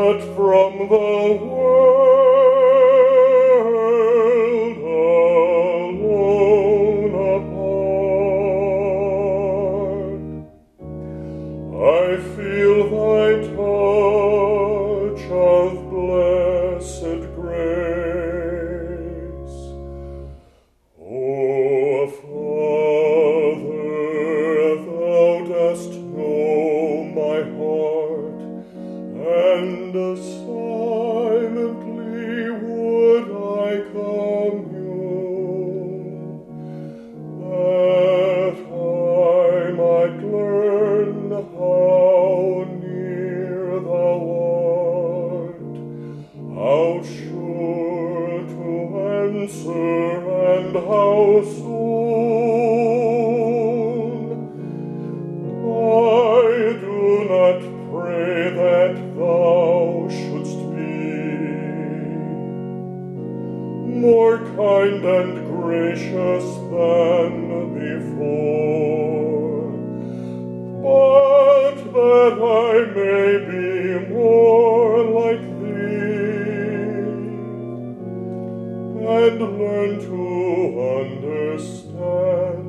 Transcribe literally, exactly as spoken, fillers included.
but from the world alone apart. I feel thy touch of blessed grace. O Father, thou dost know my heart, and silently would I commune, that I might learn how near thou art, how sure to answer, and how soon. I do not pray that thou shouldst be more kind and gracious than before, but that I may be more like thee, and learn to understand